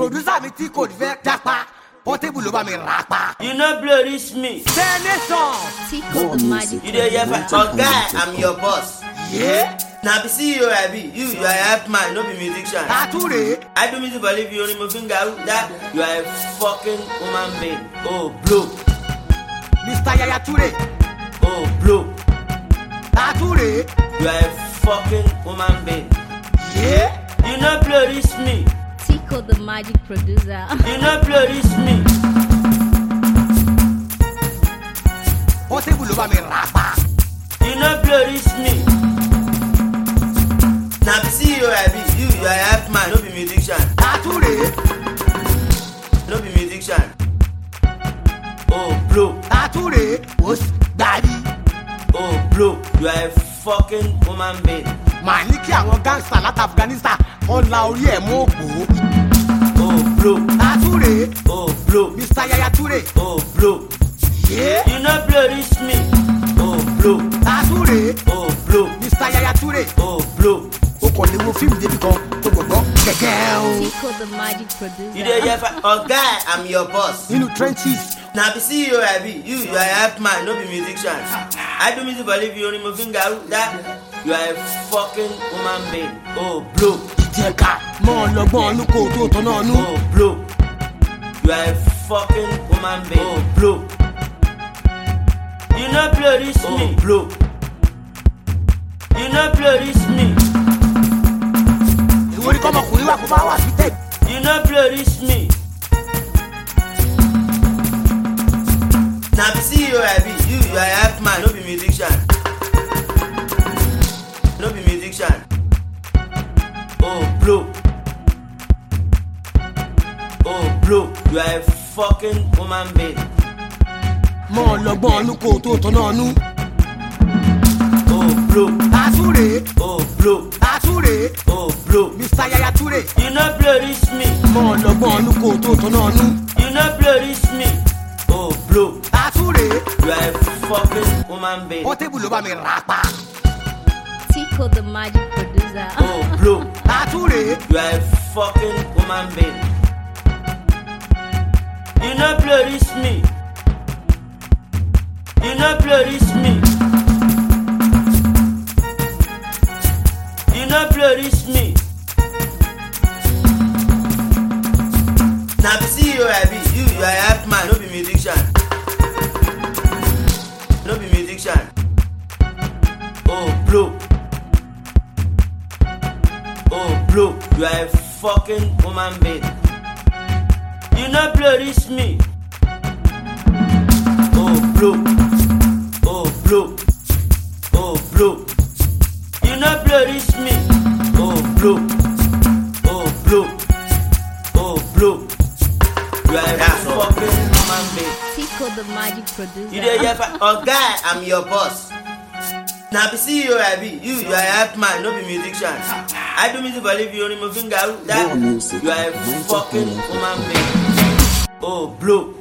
Producer mi tí kò fẹ́ dápa. Portable ló bá mi rà pa. You know blow this me. Nation. Tico the magic. You dey hear for guy, I'm your boss. Yeah. Now be CEO I be. You are a half man, no be musician. Tature. I do music for live you only my finger out that you are a fucking woman being. Oh blow. Mr. Yaya Ture. Oh blow. Tature. You are a fucking woman being. Yeah. You know blow this me. Tico the magic producer. You know blow this me. Portable ló bá mi rà pa. You know blow this me. Now be CEO I be. You are a half man, no be musician. Tature. No be musician. Oh blow. Tature. Os daddy. Oh blow. You are a fucking woman being. Màá ní kí àwọn gangster láti Afghanistan wọ́n la orí ẹ̀ mọ́ òpó. Oh blow. Tature. Oh blow. Mr. Yaya Ture. Oh blow. Yeah. You know blow this me. Oh blow. Tature. Oh blow. Mr. Yaya Ture. Oh blow. O kò lè wo fíìmù débi kan kó gbọ̀gbọ́ kẹ̀kẹ́ o. Tico the magic producer. You dey hear for guy, I'm your boss. Nínú trenches. Now be CEO I be. You are a half man, no be musician. I do music for live you only my finger out that you are a fucking woman being. Oh blow. Ìjẹ̀ka mọ́ ọlọ́gbọ́n ọdún kò tó tọ́nà ọdún. Oh blow. You are a fucking woman being. Oh blow. You know blow this me. Oh blow. You know blow this me. Ìwọ ni kọ́mọkùnrin wà kó bá wà sí tẹ̀. You know blow this me. Now be CEO I be. You are a half man, no be musician. No be musician. Oh blow. Oh blow. You are a fucking woman being. Mọ́ ọlọ́gbọ́n ọdún kò tó tọ́nà ọdún. Oh blow. Tature. Oh blow. Tature. Oh blow. Mr. Yaya Ture. You know blow this me. Mọ́ ọlọ́gbọ́n ọdún kò tó tọ́nà ọdún. You know blow this me. Oh blow. Tature. You are a fucking woman being. Portable ló bá mi rà pa. Tico the magic producer. Oh blow. Tature. You are a fucking woman being. You know blow this me. You know blow this me. You know blow this me. Now be CEO I be. You are a half man, no be musician. No be musician. Oh blow. Oh blow. You are a fucking woman being. You know blow this me. Oh blow. Oh blow. Oh blow. You know blow this me. Oh blow. Oh blow. Oh blow. You are a fucking woman being. Tico the magic producer. You dey hear for guy, I'm your boss. Now be CEO I be. You are a half man, no be musician. I do music for live you only my finger out that you are a fucking woman being. Oh blow.